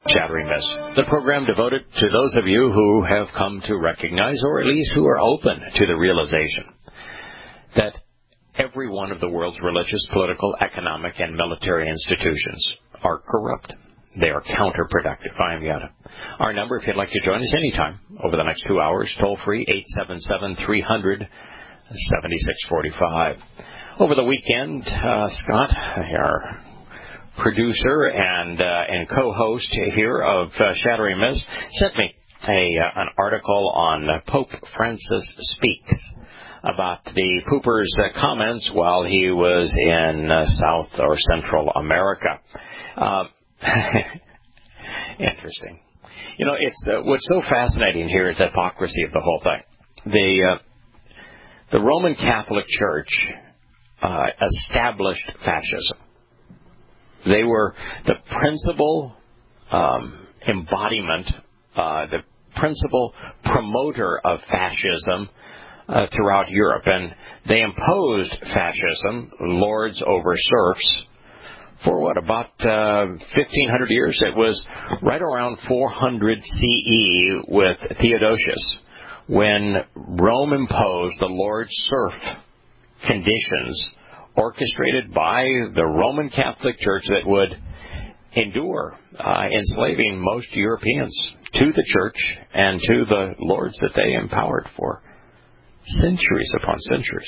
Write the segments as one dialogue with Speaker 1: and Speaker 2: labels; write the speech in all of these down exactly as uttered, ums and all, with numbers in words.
Speaker 1: Shattering Myths, the program devoted to those of you who have come to recognize, or at least who are open to the realization, that every one of the world's religious, political, economic, and military institutions are corrupt. They are counterproductive. I am Yada. Our number, if you'd like to join us anytime over the next two hours, toll free, eight seven seven, three hundred, seventy-six forty-five. Over the weekend, uh, Scott, our producer and uh, and co-host here of uh, Shattering Myths, sent me a uh, an article on uh, Pope Francis Speaks about the Pooper's uh, comments while he was in uh, South or Central America. Uh, interesting. You know, it's uh, what's so fascinating here is the hypocrisy of the whole thing. The uh, the Roman Catholic Church uh, established fascism. They were the principal um, embodiment, uh, the principal promoter of fascism uh, throughout Europe. And they imposed fascism, lords over serfs, for what, about uh, fifteen hundred years? It was right around four hundred C E with Theodosius when Rome imposed the lord-serf conditions orchestrated by the Roman Catholic Church that would endure uh, enslaving most Europeans to the church and to the lords that they empowered for centuries upon centuries.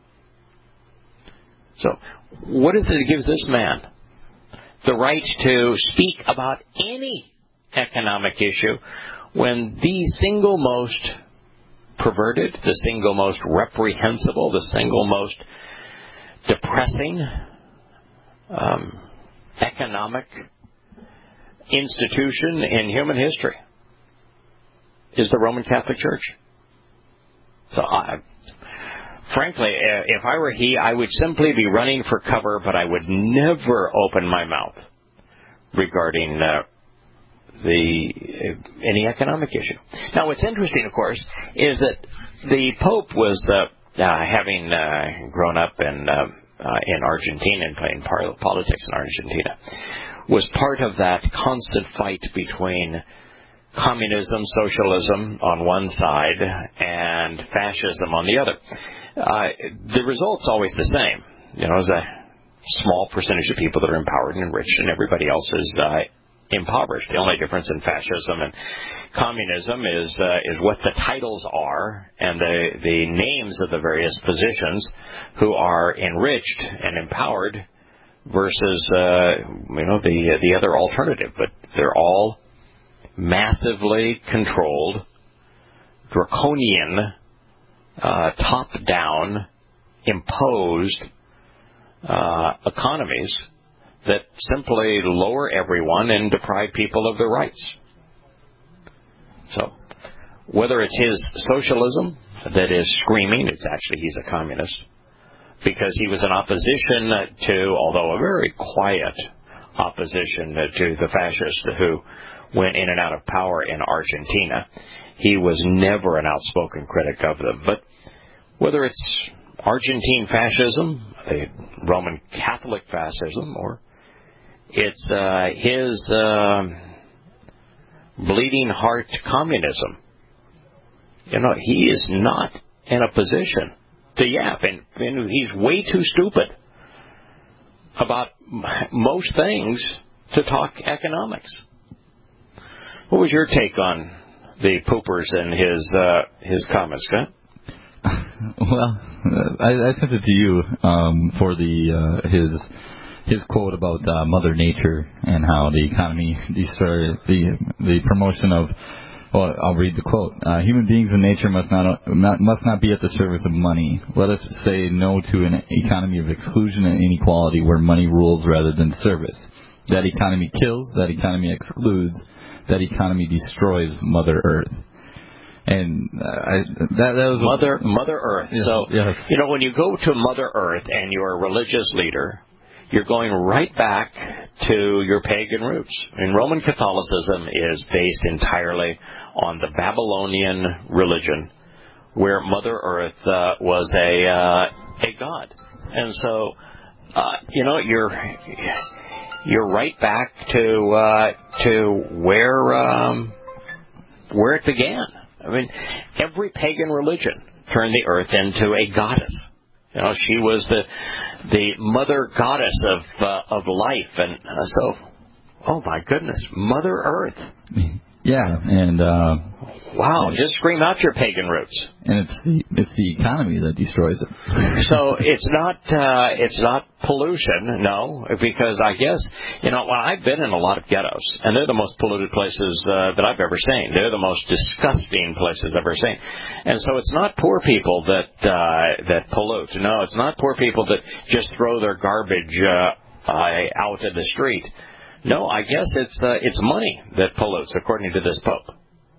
Speaker 1: So, what is it that gives this man the right to speak about any economic issue when the single most perverted, the single most reprehensible, the single most depressing um, economic institution in human history is the Roman Catholic Church? So, I, frankly, if I were he, I would simply be running for cover, but I would never open my mouth regarding uh, the uh, any economic issue. Now, what's interesting, of course, is that the Pope was Uh, Uh, having uh, grown up in uh, uh, in Argentina and playing par- politics in Argentina, was part of that constant fight between communism, socialism on one side, and fascism on the other. Uh, the result's always the same. You know, there's a small percentage of people that are empowered and enriched, and everybody else is uh, impoverished. The only difference in fascism and communism is uh, is what the titles are and the the names of the various positions who are enriched and empowered versus uh, you know the the other alternative. But they're all massively controlled, draconian, uh, top-down, imposed uh, economies that simply lower everyone and deprive people of their rights. So, whether it's his socialism that is screaming, it's actually he's a communist, because he was in opposition to, although a very quiet opposition to the fascists who went in and out of power in Argentina. He was never an outspoken critic of them. But whether it's Argentine fascism, the Roman Catholic fascism, or it's uh, his uh, bleeding heart communism, you know, he is not in a position to yap, and, and he's way too stupid about most things to talk economics. What was your take on the Poopers and his uh, his comments, Scott?
Speaker 2: Well, I, I sent it to you um, for the uh, his his quote about uh, Mother Nature and how the economy destroy the the promotion of. Well, I'll read the quote. Uh, Human beings in nature must not, not must not be at the service of money. Let us say no to an economy of exclusion and inequality where money rules rather than service. That economy kills. That economy excludes. That economy destroys Mother Earth. And uh, I, that, that was
Speaker 1: Mother a, Mother Earth.
Speaker 2: Yeah,
Speaker 1: so
Speaker 2: yes.
Speaker 1: You know, when you go to Mother Earth and you're a religious leader, you're going right back to your pagan roots. And Roman Catholicism is based entirely on the Babylonian religion, where Mother Earth uh, was a uh, a god. And so, uh, you know, you're you're right back to uh, to where um, where it began. I mean, every pagan religion turned the earth into a goddess. You know, she was the the mother goddess of uh, of life, and uh, so, oh my goodness, Mother Earth.
Speaker 2: Yeah, and uh,
Speaker 1: wow, just scream out your pagan roots.
Speaker 2: And it's the it's the economy that destroys it.
Speaker 1: So it's not uh, it's not pollution, no, because I guess, you know, well, I've been in a lot of ghettos, and they're the most polluted places uh, that I've ever seen. They're the most disgusting places I've ever seen. And so it's not poor people that uh, that pollute. No, it's not poor people that just throw their garbage uh, uh, out in the street. No, I guess it's uh, it's money that pollutes, according to this Pope.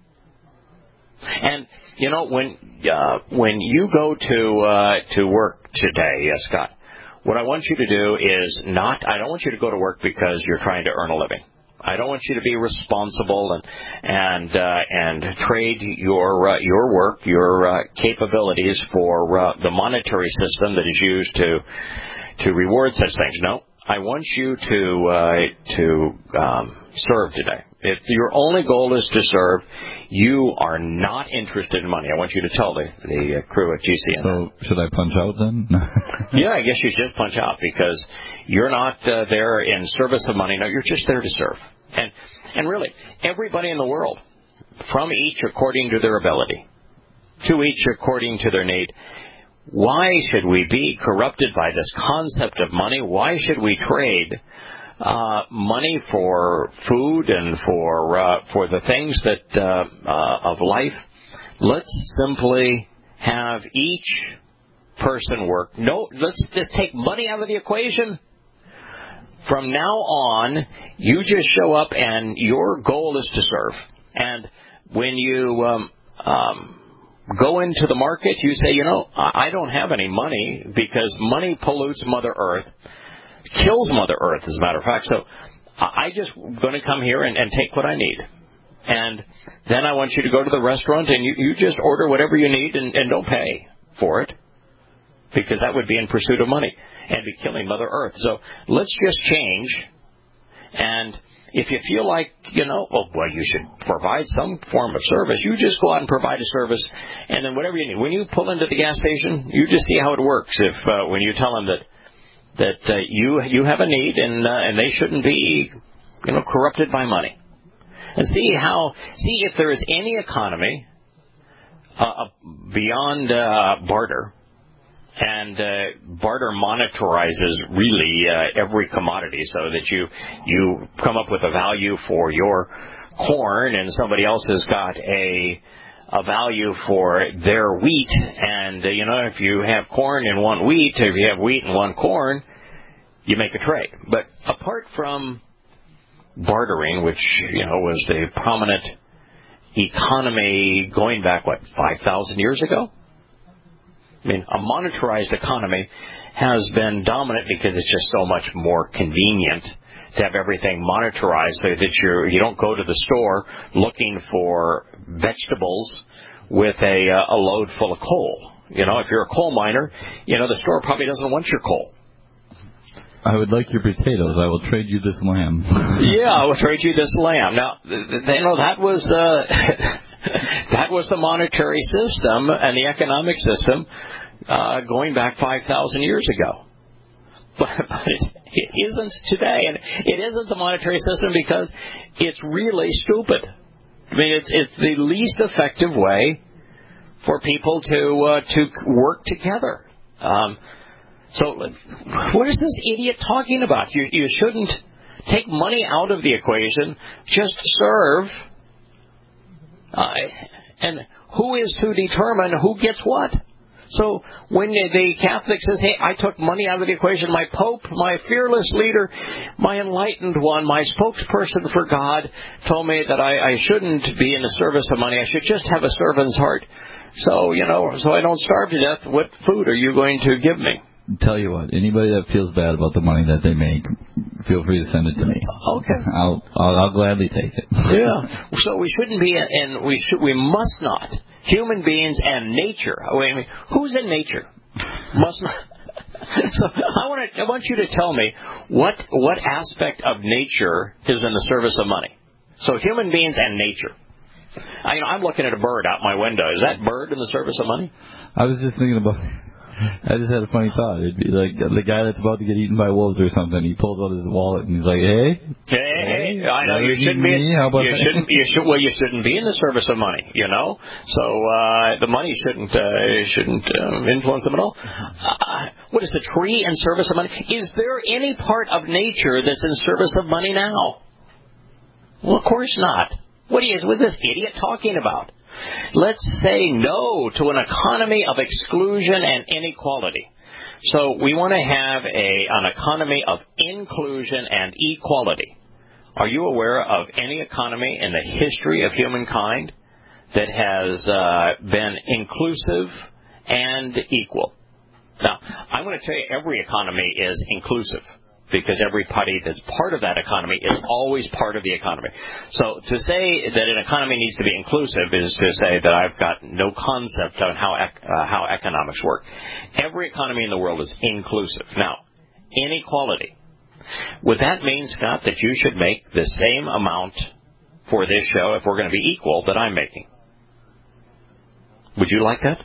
Speaker 1: And you know, when uh, when you go to uh, to work today, uh, Scott, what I want you to do is not. I don't want you to go to work because you're trying to earn a living. I don't want you to be responsible and and uh, and trade your uh, your work, your uh, capabilities for uh, the monetary system that is used to to reward such things. No. I want you to uh, to um, serve today. If your only goal is to serve, you are not interested in money. I want you to tell the, the uh, crew at G C N.
Speaker 2: So should I punch out then?
Speaker 1: Yeah, I guess you should punch out because you're not uh, there in service of money. No, you're just there to serve. And and really, everybody in the world, from each according to their ability, to each according to their need. Why should we be corrupted by this concept of money? Why should we trade uh, money for food and for uh, for the things that uh, uh, of life? Let's simply have each person work. No, let's just take money out of the equation. From now on, you just show up, and your goal is to serve. And when you um, um, go into the market, you say, you know, I don't have any money because money pollutes Mother Earth, kills Mother Earth, as a matter of fact. So I just going to come here and, and take what I need. And then I want you to go to the restaurant and you, you just order whatever you need and, and don't pay for it because that would be in pursuit of money and be killing Mother Earth. So let's just change. And if you feel like, you know, oh, well, you should provide some form of service, you just go out and provide a service, and then whatever you need. When you pull into the gas station, you just see how it works. If uh, when you tell them that that uh, you you have a need and uh, and they shouldn't be, you know, corrupted by money, and see how see if there is any economy uh, beyond uh, barter. And uh, barter monetizes really uh, every commodity so that you you come up with a value for your corn and somebody else has got a a value for their wheat. And, uh, you know, if you have corn and want wheat, if you have wheat and want corn, you make a trade. But apart from bartering, which, you know, was the prominent economy going back, what, five thousand years ago? I mean, a monetarized economy has been dominant because it's just so much more convenient to have everything monetarized so that you're, you don't go to the store looking for vegetables with a, uh, a load full of coal. You know, if you're a coal miner, you know, the store probably doesn't want your coal.
Speaker 2: I would like your potatoes. I will trade you this lamb.
Speaker 1: Yeah, I will trade you this lamb. Now, th- th- you know, that was... Uh, That was the monetary system and the economic system uh, going back five thousand years ago. But, but it, it isn't today. And it isn't the monetary system because it's really stupid. I mean, it's it's the least effective way for people to uh, to work together. Um, so what is this idiot talking about? You, you shouldn't take money out of the equation. Just serve. Uh, and who is to determine who gets what? So when the Catholic says, hey, I took money out of the equation, my Pope, my fearless leader, my enlightened one, my spokesperson for God told me that I, I shouldn't be in the service of money. I should just have a servant's heart. So, you know, so I don't starve to death, what food are you going to give me?
Speaker 2: Tell you what, anybody that feels bad about the money that they make, feel free to send it to me.
Speaker 1: Okay,
Speaker 2: I'll I'll, I'll gladly take it.
Speaker 1: Yeah. So we shouldn't be, and we should, we must not. Human beings and nature. I mean, who's in nature? Must not. So I want to, I want you to tell me what what aspect of nature is in the service of money. So human beings and nature. I, you know, I'm looking at a bird out my window. Is that bird in the service of money?
Speaker 2: I was just thinking about. I just had a funny thought. It'd be like the guy that's about to get eaten by wolves or something. He pulls out his wallet and he's like, "Hey,
Speaker 1: hey, hey I know you shouldn't be. In, How about you that? shouldn't. You should. Well, you shouldn't be in the service of money. You know. So uh, the money shouldn't uh, shouldn't uh, influence them at all. Uh, what is the tree in service of money? Is there any part of nature that's in service of money now? Well, of course not. What is what is this idiot talking about? Let's say no to an economy of exclusion and inequality. So we want to have a an economy of inclusion and equality. Are you aware of any economy in the history of humankind that has uh, been inclusive and equal? Now, I'm going to tell you every economy is inclusive, because every party that's part of that economy is always part of the economy. So to say that an economy needs to be inclusive is to say that I've got no concept on how ec- uh, how economics work. Every economy in the world is inclusive. Now, inequality. Would that mean, Scott, that you should make the same amount for this show if we're going to be equal that I'm making? Would you like that?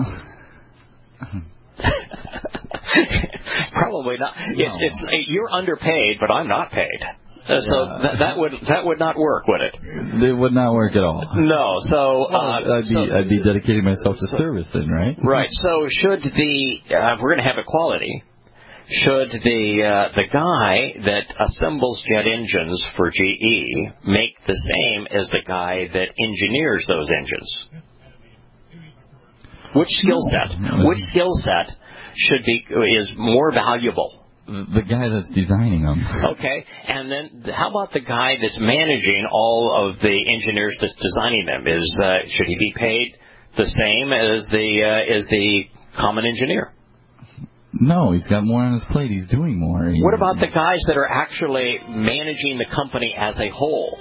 Speaker 1: Probably not. No. It's, it's you're underpaid, but I'm not paid. Uh, so yeah. that, that would that would not work, would it?
Speaker 2: It would not work at all.
Speaker 1: No. So
Speaker 2: well,
Speaker 1: uh,
Speaker 2: I'd be
Speaker 1: so,
Speaker 2: I'd be dedicating myself to
Speaker 1: so,
Speaker 2: service then, right?
Speaker 1: Right. So should the uh, if we're going to have equality, should the uh, the guy that assembles jet engines for G E make the same as the guy that engineers those engines? Which skill set? Which skill set should be is more valuable?
Speaker 2: The guy that's designing them.
Speaker 1: Okay, and then how about the guy that's managing all of the engineers that's designing them? Is uh, should he be paid the same as the uh, as the common engineer?
Speaker 2: No, he's got more on his plate. He's doing more. He,
Speaker 1: what about the guys that are actually managing the company as a whole?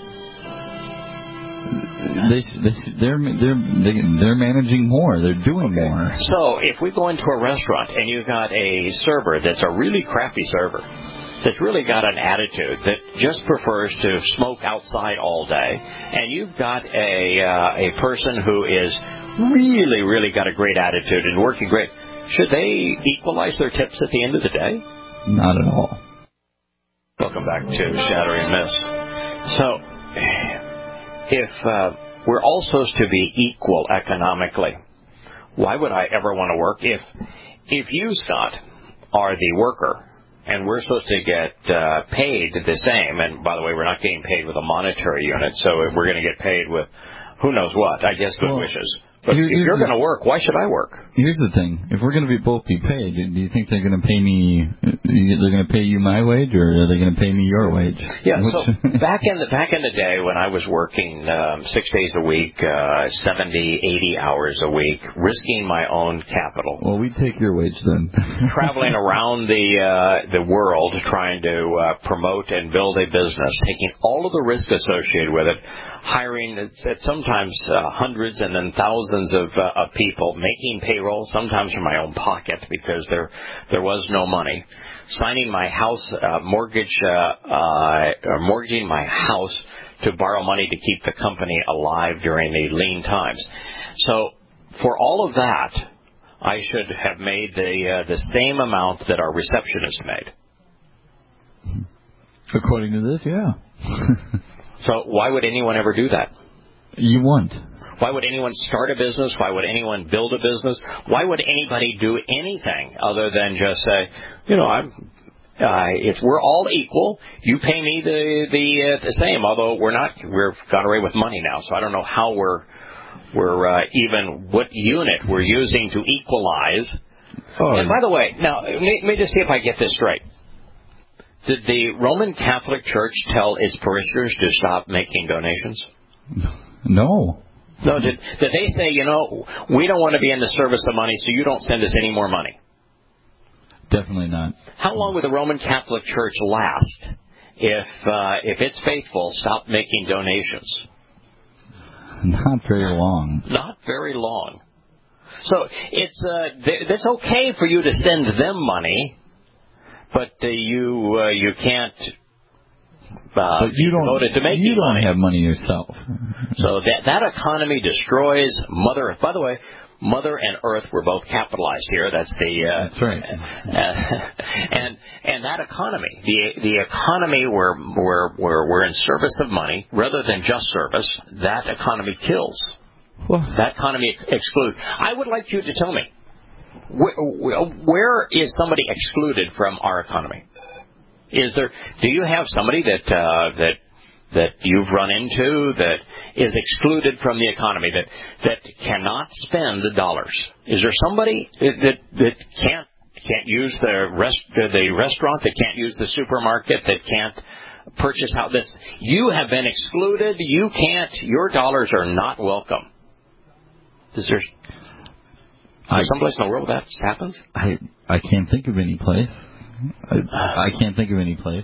Speaker 2: They, they, they're they're they're managing more. They're doing okay. more.
Speaker 1: So if we go into a restaurant and you've got a server that's a really crappy server, that's really got an attitude that just prefers to smoke outside all day, and you've got a uh, a person who is really really got a great attitude and working great, should they equalize their tips at the end of the day?
Speaker 2: Not at all.
Speaker 1: Welcome back to Shattering Myths. So, if uh, we're all supposed to be equal economically, why would I ever want to work? If if you, Scott, are the worker, and we're supposed to get uh, paid the same, and by the way, we're not getting paid with a monetary unit, so if we're going to get paid with who knows what, I guess good well, wishes. But Here, if you're going to work, why should I work?
Speaker 2: Here's the thing. If we're going to be both be paid, do you think they're going to pay me, they're going to pay you my wage, or are they going to pay me your wage?
Speaker 1: Yeah, Which, so back in the back in the day when I was working um, six days a week, uh, seventy, eighty hours a week, risking my own capital.
Speaker 2: Well, we'd take your wage then.
Speaker 1: Traveling around the uh, the world trying to uh, promote and build a business, taking all of the risk associated with it, hiring at sometimes uh, hundreds and then thousands of, uh, of people, making payroll, sometimes from my own pocket because there there was no money, signing my house uh, mortgage, uh, uh, or mortgaging my house to borrow money to keep the company alive during the lean times. So for all of that, I should have made the uh, the same amount that our receptionist made.
Speaker 2: According to this, yeah.
Speaker 1: So why would anyone ever do that?
Speaker 2: You won't.
Speaker 1: Why would anyone start a business? Why would anyone build a business? Why would anybody do anything other than just say, you know, I'm, uh, if we're all equal, you pay me the the, uh, the same. Although we're not, we've got away with money now, so I don't know how we're we're uh, even what unit we're using to equalize. Oh, and by the way, now let me, let me just see if I get this straight. Did the Roman Catholic Church tell its parishioners to stop making donations?
Speaker 2: No.
Speaker 1: No, did, did they say, you know, we don't want to be in the service of money, so you don't send us any more money?
Speaker 2: Definitely not.
Speaker 1: How long would the Roman Catholic Church last if uh, if its faithful stopped making donations?
Speaker 2: Not very long.
Speaker 1: Not very long. So it's uh, th- that's okay for you to send them money, but uh, you uh, you can't. Uh,
Speaker 2: but you don't.
Speaker 1: It to making
Speaker 2: you don't
Speaker 1: money.
Speaker 2: have money yourself.
Speaker 1: So that that economy destroys Mother Earth. By the way, Mother and Earth were both capitalized here. That's the. Uh,
Speaker 2: That's right.
Speaker 1: Uh, and and that economy, the the economy where where where we're in service of money rather than just service, that economy kills.
Speaker 2: Well,
Speaker 1: that economy excludes. I would like you to tell me, where, where is somebody excluded from our economy? Is there? Do you have somebody that uh, that that you've run into that is excluded from the economy, that that cannot spend the dollars? Is there somebody that that can't can't use the rest the restaurant, that can't use the supermarket, that can't purchase out? This you have been excluded. You can't. Your dollars are not welcome. Is there, is there someplace in the world that happens?
Speaker 2: I I can't think of any place. I, I can't think of any place.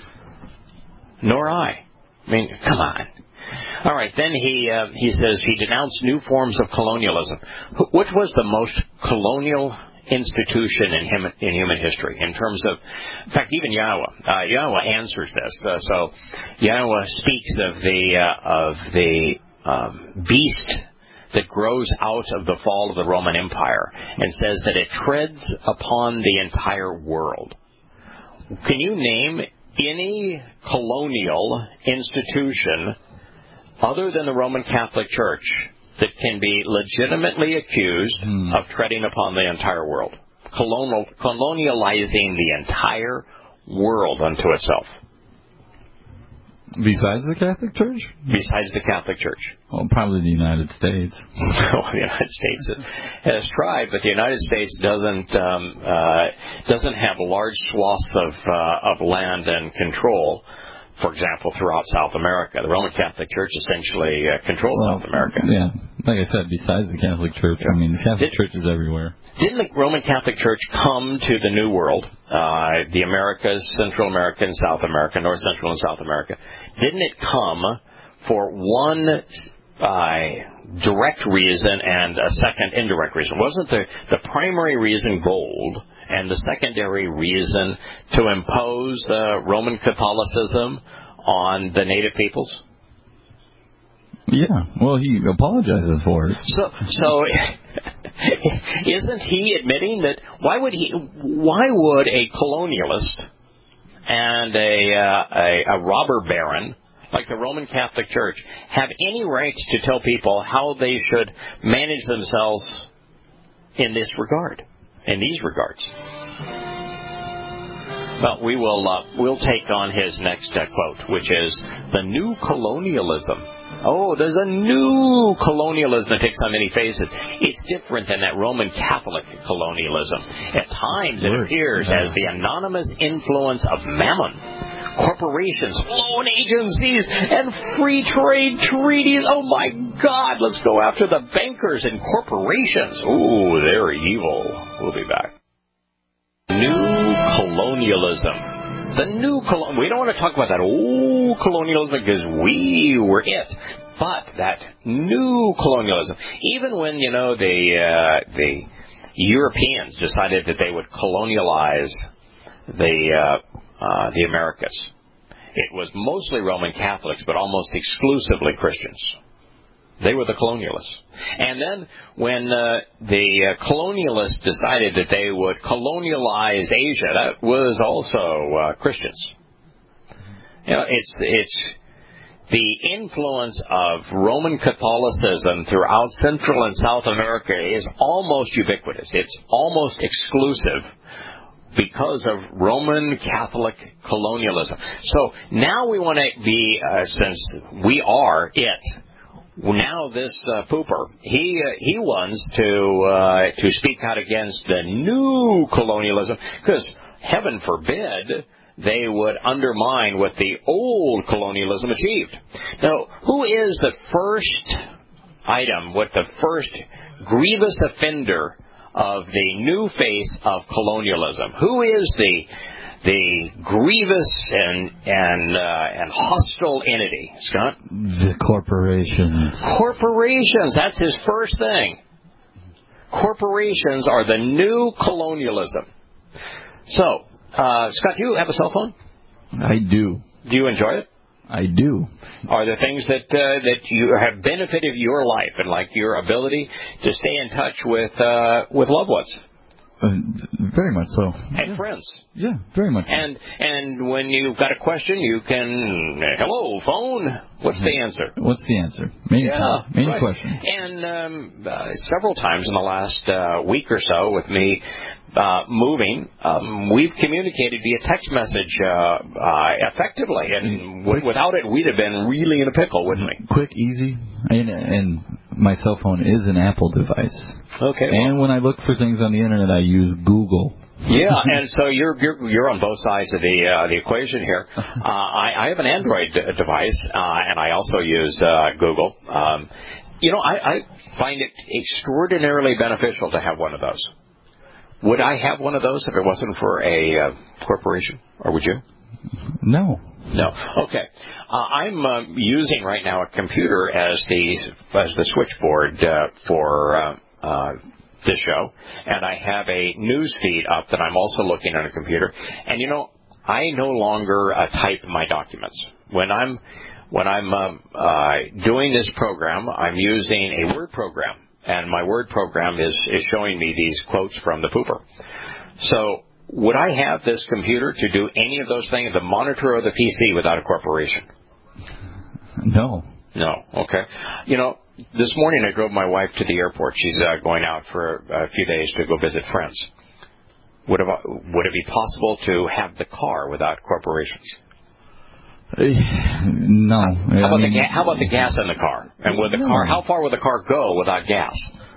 Speaker 1: Nor I. I mean, come on. All right, then he uh, he says he denounced new forms of colonialism. Which was the most colonial institution in human, in human history in terms of, in fact, even Yahweh. Uh, Yahweh answers this. Uh, so Yahweh speaks of the uh, of the um, beast that grows out of the fall of the Roman Empire, and says that it treads upon the entire world. Can you name any colonial institution other than the Roman Catholic Church that can be legitimately accused hmm. of treading upon the entire world? Colonial, colonializing the entire world unto itself.
Speaker 2: Besides the Catholic Church?
Speaker 1: Besides the Catholic Church.
Speaker 2: Well, probably the United States.
Speaker 1: Well, the United States has tried, but the United States doesn't um, uh, doesn't have large swaths of uh, of land and control. For example, throughout South America, the Roman Catholic Church essentially uh, controls
Speaker 2: well,
Speaker 1: South America.
Speaker 2: Yeah, like I said, besides the Catholic Church, I mean, the Catholic Did, Church is everywhere.
Speaker 1: Didn't the Roman Catholic Church come to the New World, uh, the Americas, Central America and South America, North Central and South America? Didn't it come for one uh, direct reason and a second indirect reason? Wasn't the the primary reason gold? And the secondary reason to impose uh, Roman Catholicism on the native peoples?
Speaker 2: Yeah, well, he apologizes for it.
Speaker 1: So, so isn't he admitting that? Why would he? Why would a colonialist and a, uh, a a robber baron like the Roman Catholic Church have any right to tell people how they should manage themselves in this regard? In these regards. Well, we will uh, we'll take on his next uh, quote, which is the new colonialism. Oh, there's a new colonialism that takes on many faces. It's different than that Roman Catholic colonialism. At times it appears as the anonymous influence of mammon, corporations, loan agencies, and free trade treaties. Oh, my God, let's go after the bankers and corporations. Ooh, they're evil. We'll be back. New colonialism. The new colonialism. We don't want to talk about that old colonialism because we were it. But that new colonialism. Even when, you know, the, uh, the Europeans decided that they would colonialize the... Uh, Uh, the Americas. It was mostly Roman Catholics, but almost exclusively Christians. They were the colonialists. And then when uh, the uh, colonialists decided that they would colonialize Asia, that was also uh, Christians. You know, it's it's the influence of Roman Catholicism throughout Central and South America is almost ubiquitous. It's almost exclusive because of Roman Catholic colonialism. So now we want to be, uh, since we are it, now this uh, pooper, he uh, he wants to uh, to speak out against the new colonialism, because heaven forbid they would undermine what the old colonialism achieved. Now, who is the first item, what the first grievous offender of the new face of colonialism? Who is the the grievous and and uh, and hostile entity, Scott?
Speaker 2: The corporations.
Speaker 1: Corporations. That's his first thing. Corporations are the new colonialism. So, uh, Scott, do you have a cell phone?
Speaker 2: I do.
Speaker 1: Do you enjoy it?
Speaker 2: I do.
Speaker 1: Are there things that uh, that you have benefited your life and like your ability to stay in touch with uh, with loved ones?
Speaker 2: Uh, very much so.
Speaker 1: And
Speaker 2: yeah.
Speaker 1: friends.
Speaker 2: Yeah, very much so.
Speaker 1: And and when you've got a question, you can, hello, phone. What's the answer?
Speaker 2: What's the answer? Main,
Speaker 1: yeah,
Speaker 2: main
Speaker 1: right.
Speaker 2: question.
Speaker 1: And um, uh, several times in the last uh, week or so with me uh, moving, um, we've communicated via text message uh, uh, effectively. And w- without it, we'd have been really in a pickle, wouldn't we?
Speaker 2: Quick, easy. And, and my cell phone is an Apple device.
Speaker 1: Okay.
Speaker 2: And when I look for things on the internet, I use Google.
Speaker 1: Yeah, and so you're you're you're on both sides of the uh, the equation here. Uh, I, I have an Android d- device, uh, and I also use uh, Google. Um, you know, I, I find it extraordinarily beneficial to have one of those. Would I have one of those if it wasn't for a uh, corporation, or would you?
Speaker 2: No.
Speaker 1: No. Okay. Uh, I'm uh, using right now a computer as the as the switchboard uh, for uh, uh, this show, and I have a news feed up that I'm also looking on a computer. And you know, I no longer uh, type my documents when I'm when I'm um, uh, doing this program. I'm using a Word program, and my Word program is is showing me these quotes from the pooper. So, would I have this computer to do any of those things, the monitor or the P C, without a corporation?
Speaker 2: No.
Speaker 1: No. Okay. You know, this morning I drove my wife to the airport. She's uh, going out for a few days to go visit friends. Would it, would it be possible to have the car without corporations?
Speaker 2: Uh, no.
Speaker 1: How about,
Speaker 2: I mean,
Speaker 1: the ga- how about the gas in the car? And would the
Speaker 2: no.
Speaker 1: car? How far would the car go without gas?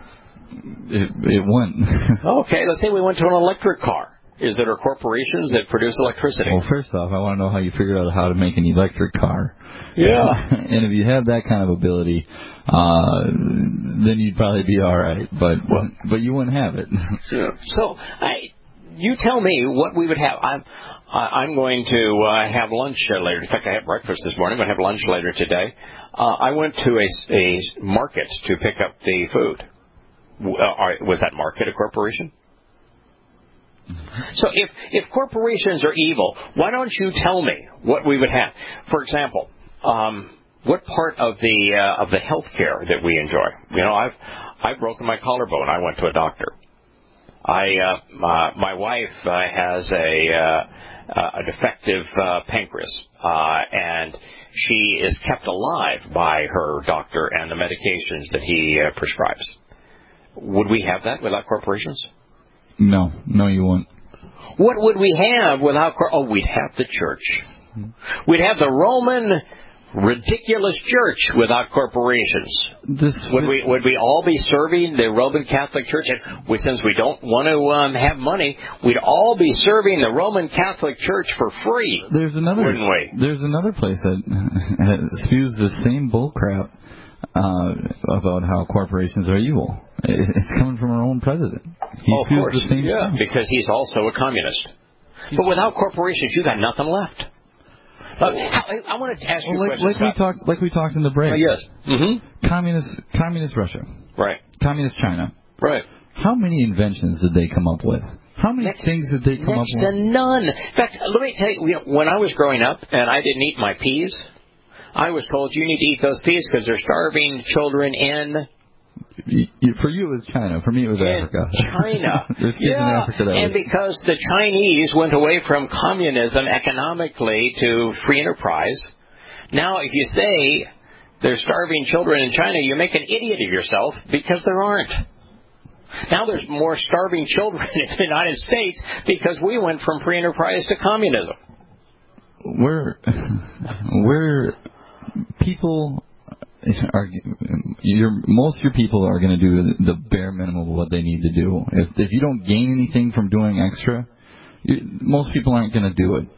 Speaker 2: It, it wouldn't.
Speaker 1: Okay. Let's say we went to an electric car. Is there corporations that produce electricity?
Speaker 2: Well, first off, I want to know how you figured out how to make an electric car.
Speaker 1: Yeah.
Speaker 2: And if you have that kind of ability, uh, then you'd probably be all right. But
Speaker 1: well,
Speaker 2: but you wouldn't have it.
Speaker 1: Yeah. So I, you tell me what we would have. I'm I'm going to uh, have lunch uh, later. In fact, I had breakfast this morning. I'm going to have lunch later today. Uh, I went to a, a market to pick up the food. Uh, was that market a corporation? So if if corporations are evil, why don't you tell me what we would have? For example, um, what part of the uh, of the health care that we enjoy? You know, I've I've broken my collarbone. I went to a doctor. I uh, my, my wife uh, has a uh, a defective uh, pancreas, uh, and she is kept alive by her doctor and the medications that he uh, prescribes. Would we have that without corporations?
Speaker 2: No, no, you wouldn't.
Speaker 1: What would we have without? Oh, we'd have the church. We'd have the Roman ridiculous church without corporations.
Speaker 2: This,
Speaker 1: would we? Would we all be serving the Roman Catholic Church? And we, since we don't want to um, have money, we'd all be serving the Roman Catholic Church for free.
Speaker 2: There's another.
Speaker 1: Wouldn't we?
Speaker 2: There's another place that spews the same bull crap uh, about how corporations are evil. It's coming from our own president. He
Speaker 1: oh, of course,
Speaker 2: the same
Speaker 1: yeah,
Speaker 2: thing.
Speaker 1: because he's also a communist. He's but without corporations, you got nothing left. Uh, I, I want to ask you
Speaker 2: well,
Speaker 1: a
Speaker 2: like,
Speaker 1: question,
Speaker 2: like we talked, like we talked in the break.
Speaker 1: Uh, yes. Mm-hmm.
Speaker 2: Communist, communist Russia.
Speaker 1: Right.
Speaker 2: Communist China.
Speaker 1: Right.
Speaker 2: How many inventions did they come up with? How many next, things did they come up with?
Speaker 1: Next to none. In fact, let me tell you, you know, when I was growing up and I didn't eat my peas, I was told you need to eat those peas because they're starving children in.
Speaker 2: For you, it was China. For me, it was
Speaker 1: in
Speaker 2: Africa.
Speaker 1: China.
Speaker 2: There's kids
Speaker 1: yeah.
Speaker 2: in Africa that
Speaker 1: and
Speaker 2: was...
Speaker 1: because the Chinese went away from communism economically to free enterprise, now if you say there's starving children in China, you make an idiot of yourself because there aren't. Now there's more starving children in the United States because we went from free enterprise to communism.
Speaker 2: We're, we're people... Are, your, most of your people are going to do the bare minimum of what they need to do. If, if you don't gain anything from doing extra, you, most people aren't going to do it.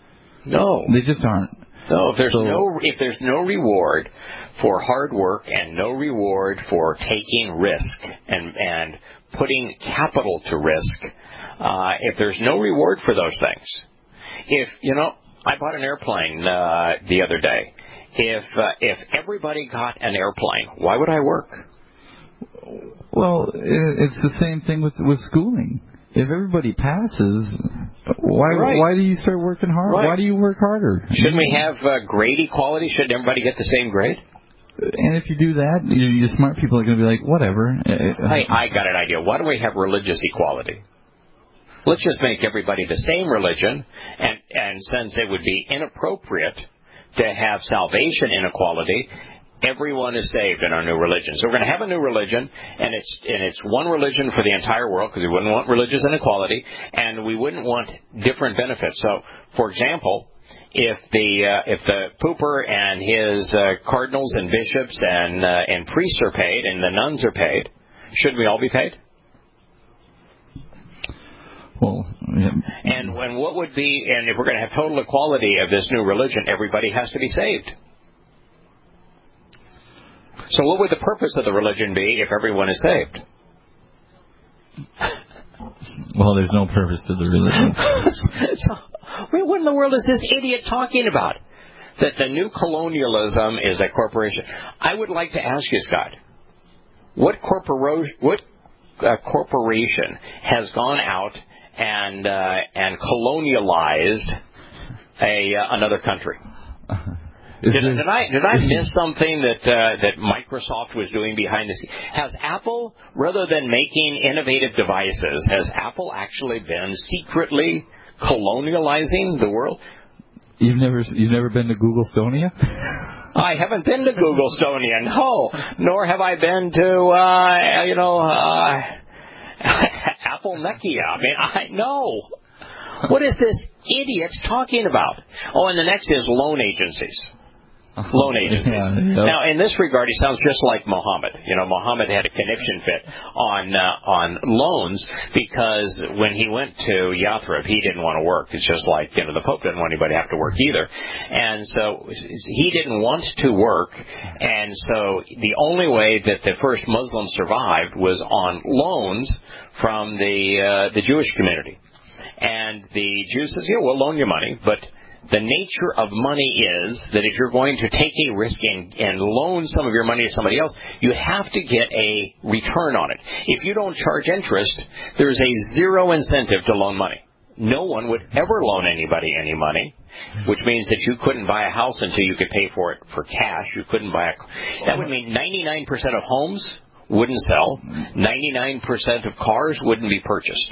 Speaker 1: No,
Speaker 2: they just aren't.
Speaker 1: No, if there's
Speaker 2: so,
Speaker 1: no if there's no reward for hard work and no reward for taking risk and and putting capital to risk, uh, if there's no reward for those things, if you know, I bought an airplane uh, the other day. If uh, if everybody got an airplane, why would I work?
Speaker 2: Well, it's the same thing with with schooling. If everybody passes, why
Speaker 1: right.
Speaker 2: why do you start working hard?
Speaker 1: Right.
Speaker 2: Why do you work harder?
Speaker 1: Shouldn't we have uh, grade equality? Shouldn't everybody get the same grade?
Speaker 2: And if you do that, your, your smart people are going to be like, whatever.
Speaker 1: Hey, I got an idea. Why don't we have religious equality? Let's just make everybody the same religion, and, and since it would be inappropriate to have salvation inequality, everyone is saved in our new religion. So we're going to have a new religion, and it's and it's one religion for the entire world, because we wouldn't want religious inequality, and we wouldn't want different benefits. So, for example, if the uh, if the pooper and his uh, cardinals and bishops and uh, and priests are paid, and the nuns are paid, shouldn't we all be paid?
Speaker 2: Well, yeah.
Speaker 1: And when what would be, and if we're going to have total equality of this new religion, everybody has to be saved. So what would the purpose of the religion be if everyone is saved?
Speaker 2: Well, there's no purpose to the religion.
Speaker 1: So, what in the world is this idiot talking about? That the new colonialism is a corporation. I would like to ask you, Scott, what, corporo- what uh, corporation has gone out and uh, and colonialized a uh, another country? Did, did I did I miss something that uh, that Microsoft was doing behind the scenes? Has Apple, rather than making innovative devices, has Apple actually been secretly colonializing the world?
Speaker 2: You've never you've never been to Googlestonia?
Speaker 1: I haven't been to Googlestonia, no. Nor have I been to uh, you know uh, Apple Nekia. I mean, I no. What is this idiot talking about? Oh, and the next is loan agencies. Loan agencies. Yeah, yep. Now, in this regard, he sounds just like Muhammad. You know, Muhammad had a conniption fit on uh, on loans because when he went to Yathrib, he didn't want to work. It's just like, you know, the Pope didn't want anybody to have to work either. And so he didn't want to work, and so the only way that the first Muslims survived was on loans from the uh, the Jewish community. And the Jews says, yeah, we'll loan you money, but the nature of money is that if you're going to take a risk and, and loan some of your money to somebody else, you have to get a return on it. If you don't charge interest, there's a zero incentive to loan money. No one would ever loan anybody any money, which means that you couldn't buy a house until you could pay for it for cash. You couldn't buy a... That would mean ninety-nine percent of homes wouldn't sell. ninety-nine percent of cars wouldn't be purchased.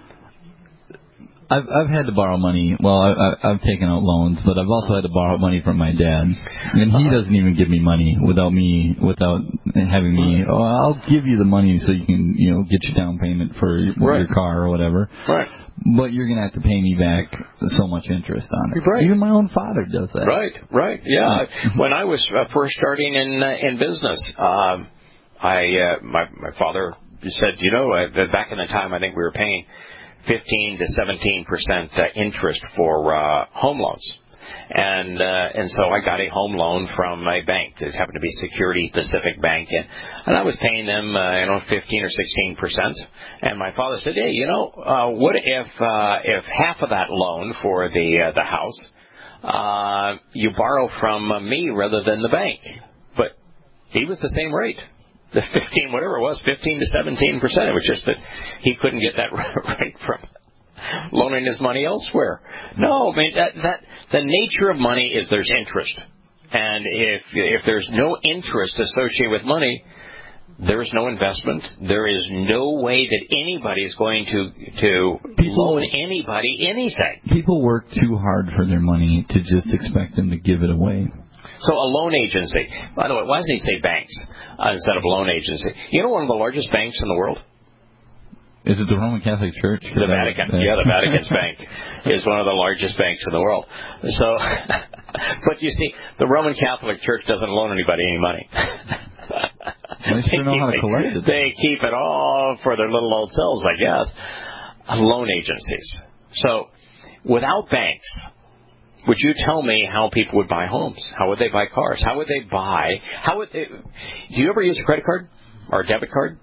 Speaker 2: I've I've had to borrow money. Well, I, I, I've taken out loans, but I've also had to borrow money from my dad, and he doesn't even give me money without me without having me. Oh, I'll give you the money so you can you know get your down payment for your,
Speaker 1: right.
Speaker 2: your car or whatever.
Speaker 1: Right.
Speaker 2: But you're gonna have to pay me back so much interest on it.
Speaker 1: Right.
Speaker 2: Even my own father does that.
Speaker 1: Right. Right. Yeah. When I was uh, first starting in uh, in business, um, I uh, my my father said, you know, uh, back in the time, I think we were paying fifteen to seventeen percent uh, interest for uh, home loans. And uh, and so I got a home loan from a bank. It happened to be Security Pacific Bank, and, and I was paying them, uh, you know, fifteen or sixteen percent. And my father said, "Hey, you know, uh, what if uh, if half of that loan for the uh, the house uh, you borrow from uh, me rather than the bank?" But he was the same rate. The fifteen, whatever it was, fifteen to seventeen percent. It was just that he couldn't get that right from loaning his money elsewhere. No, I mean, that, that, the nature of money is there's interest. And if, if there's no interest associated with money, there's no investment. There is no way that anybody's going to, to
Speaker 2: people,
Speaker 1: loan anybody anything.
Speaker 2: People work too hard for their money to just expect them to give it away.
Speaker 1: So a loan agency. By the way, why does he say banks uh, instead of loan agency? You know one of the largest banks in the world?
Speaker 2: Is it the Roman Catholic Church?
Speaker 1: The Vatican. Yeah, the Vatican's bank is one of the largest banks in the world. So, but you see, the Roman Catholic Church doesn't loan anybody any money.
Speaker 2: They sure know how to collect it.
Speaker 1: They keep it all for their little old selves, I guess. Loan agencies. So, without banks, would you tell me how people would buy homes? How would they buy cars? How would they buy? How would they? Do you ever use a credit card or a debit card?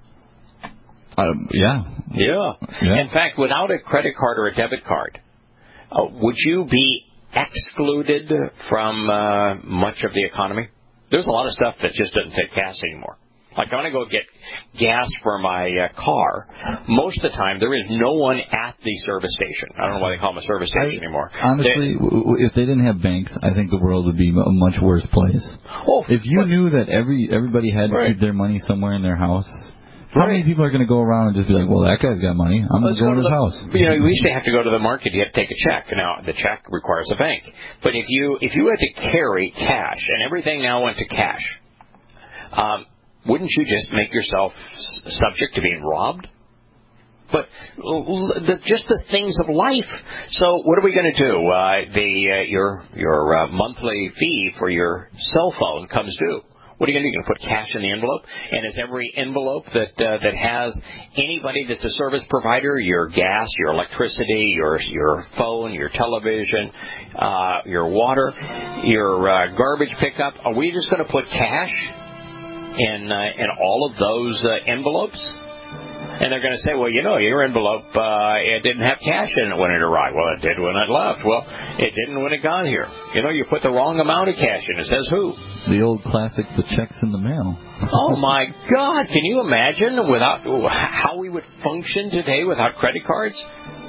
Speaker 2: Um, yeah.
Speaker 1: yeah. Yeah. In fact, without a credit card or a debit card, uh, would you be excluded from uh, much of the economy? There's a lot of stuff that just doesn't take cash anymore. Like, I want to go get gas for my uh, car. Most of the time, there is no one at the service station. I don't know why they call them a service station I, anymore.
Speaker 2: Honestly, they, if they didn't have banks, I think the world would be a much worse place.
Speaker 1: Oh,
Speaker 2: if you
Speaker 1: but,
Speaker 2: knew that every everybody had
Speaker 1: right.
Speaker 2: to keep their money somewhere in their house, how
Speaker 1: right.
Speaker 2: many people are going to go around and just be like, well, that guy's got money. I'm going to go to his
Speaker 1: the,
Speaker 2: house.
Speaker 1: You know, we used to have to go to the market. You had to take a check. Now, the check requires a bank. But if you if you had to carry cash, and everything now went to cash, um, wouldn't you just make yourself subject to being robbed? But the, just the things of life. So what are we going to do? Uh, the uh, your your uh, monthly fee for your cell phone comes due. What are you going to do? You're going to put cash in the envelope? And is every envelope that uh, that has anybody that's a service provider, your gas, your electricity, your your phone, your television, uh, your water, your uh, garbage pickup, are we just going to put cash in uh, in all of those uh, envelopes? And they're going to say, well, you know, your envelope, uh, it didn't have cash in it when it arrived. Well, it did when it left. Well, it didn't when it got here. You know, you put the wrong amount of cash in. It says who?
Speaker 2: The old classic, the check's in the mail.
Speaker 1: Oh, my God. Can you imagine without how we would function today without credit cards?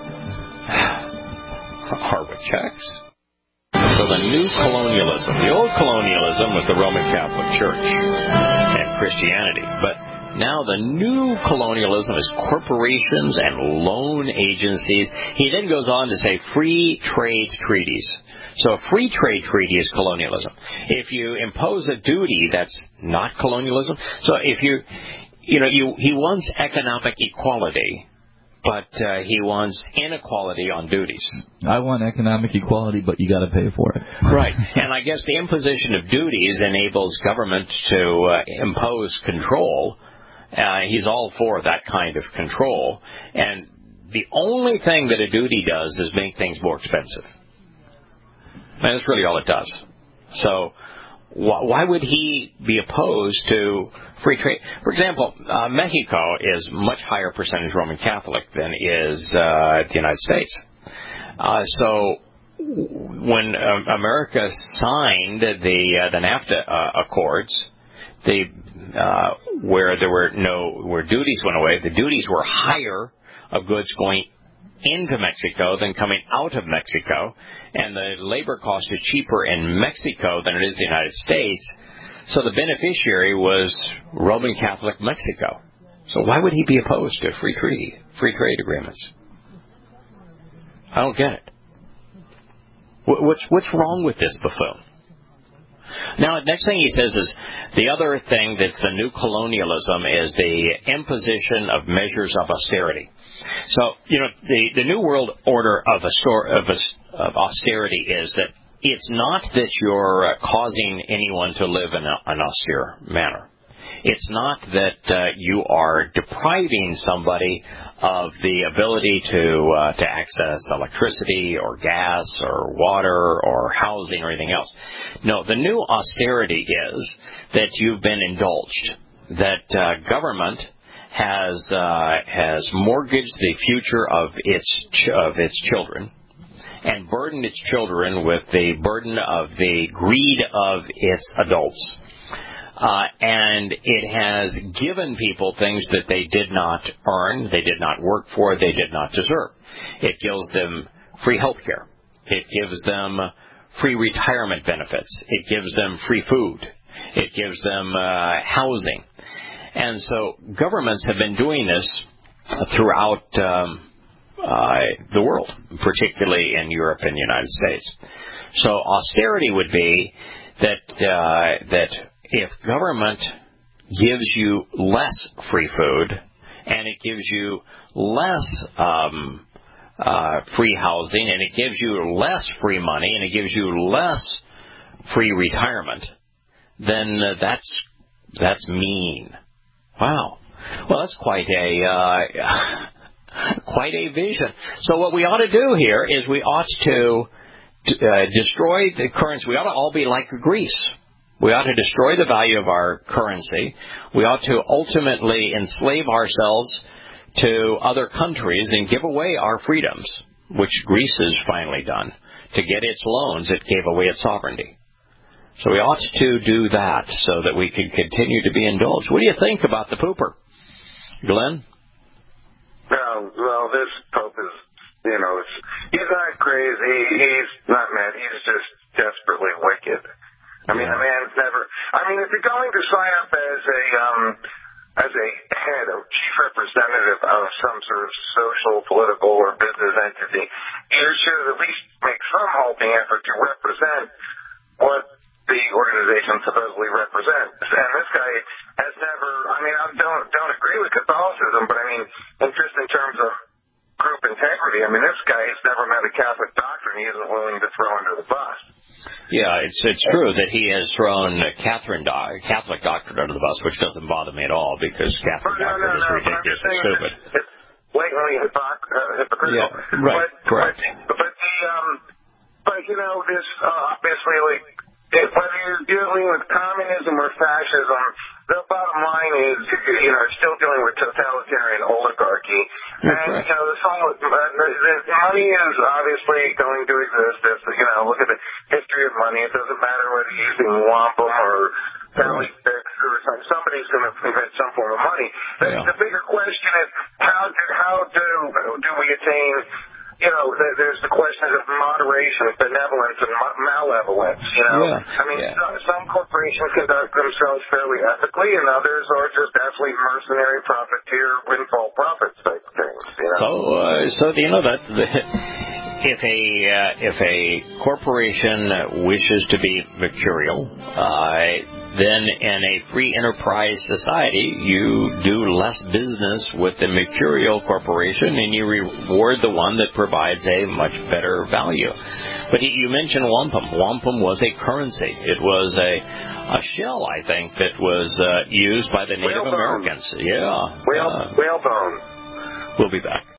Speaker 1: Or with checks? So the new colonialism. The old colonialism was the Roman Catholic Church and Christianity. But now the new colonialism is corporations and loan agencies. He then goes on to say free trade treaties. So a free trade treaty is colonialism. If you impose a duty, that's not colonialism. So if you, you know, you, he wants economic equality, but uh, he wants inequality on duties.
Speaker 2: I want economic equality, but you got to pay for it.
Speaker 1: Right. And I guess the imposition of duties enables government to uh, impose control. Uh, he's all for that kind of control. And the only thing that a duty does is make things more expensive. And that's really all it does. So wh- why would he be opposed to free trade? For example, uh, Mexico is much higher percentage Roman Catholic than is uh, the United States. Uh, so when uh, America signed the uh, the NAFTA uh, Accords, the uh, where there were no where duties went away, the duties were higher of goods going into Mexico than coming out of Mexico, and the labor cost is cheaper in Mexico than it is the United States. So the beneficiary was Roman Catholic Mexico. So why would he be opposed to free treaty, free trade agreements? I don't get it. What's what's wrong with this buffoon? Now, the next thing he says is the other thing that's the new colonialism is the imposition of measures of austerity. So, you know, the, the new world order of, of, of austerity is that it's not that you're uh, causing anyone to live in a, an austere manner. It's not that uh, you are depriving somebody of the ability to uh, to access electricity or gas or water or housing or anything else. No, the new austerity is that you've been indulged, that uh, government has uh, has mortgaged the future of its ch- of its children and burdened its children with the burden of the greed of its adults. Uh, and it has given people things that they did not earn, they did not work for, they did not deserve. It gives them free health care. It gives them free retirement benefits. It gives them free food. It gives them uh, housing. And so governments have been doing this throughout um, uh, the world, particularly in Europe and the United States. So austerity would be that uh, that if government gives you less free food and it gives you less um, uh, free housing and it gives you less free money and it gives you less free retirement, then uh, that's that's mean. Wow. Well, that's quite a uh, quite a vision. So what we ought to do here is we ought to uh, destroy the currency. We ought to all be like Greece. We ought to destroy the value of our currency. We ought to ultimately enslave ourselves to other countries and give away our freedoms, which Greece has finally done. To get its loans, it gave away its sovereignty. So we ought to do that so that we can continue to be indulged. What do you think about the pooper, Glenn?
Speaker 3: Well, well, this Pope is, you know, it's, he's not crazy. He's not mad. He's just desperately wicked. I mean, the man's never. I mean, if you're going to sign up as a um, as a head or chief representative of some sort of social, political, or business entity, you should at least make some halting effort to represent what the organization supposedly represents. And this guy has never. I mean, I don't don't agree with Catholicism, but I mean, in just in terms of group integrity, I mean, this guy has never met a Catholic doctrine he isn't willing to throw under the bus.
Speaker 1: Yeah, it's it's true that he has thrown Catherine do- Catholic doctrine under the bus, which doesn't bother me at all because Catholic
Speaker 3: no,
Speaker 1: doctrine
Speaker 3: no, no,
Speaker 1: is ridiculous and stupid.
Speaker 3: It's, it's blatantly hypoc- uh, hypocritical.
Speaker 1: Yeah, right,
Speaker 3: but,
Speaker 1: correct.
Speaker 3: But, but the um, but you know, this uh, obviously, like, if, whether you're dealing with communism or fascism, the bottom line is, you know, still dealing with totalitarian oligarchy.
Speaker 1: You're
Speaker 3: and,
Speaker 1: correct.
Speaker 3: you know, the, solid, uh, the, the money is obviously going to exist. It's, you know, look at the history of money. It doesn't matter whether you're using wampum or Sally Fix or something. Somebody's going to invent some form of money. The,
Speaker 1: Yeah.
Speaker 3: the bigger question is, how do, how do, do we attain... You know, there's the questions of moderation, benevolence, and malevolence, you know.
Speaker 1: Yeah,
Speaker 3: I mean,
Speaker 1: yeah.
Speaker 3: some, some corporations conduct themselves fairly ethically, and others are just absolutely mercenary, profiteer, windfall profits type things, you know.
Speaker 1: So, uh, so you know that the, if a uh, if a corporation wishes to be mercurial, uh, then in a free enterprise society, you do less business with the mercurial corporation, and you reward the one that provides a much better value. But you mentioned wampum. Wampum was a currency. It was a a shell, I think, that was uh, used by the Native
Speaker 3: Whalebone.
Speaker 1: Americans. Yeah.
Speaker 3: Whale,
Speaker 1: Uh,
Speaker 3: whalebone.
Speaker 1: we'll be back.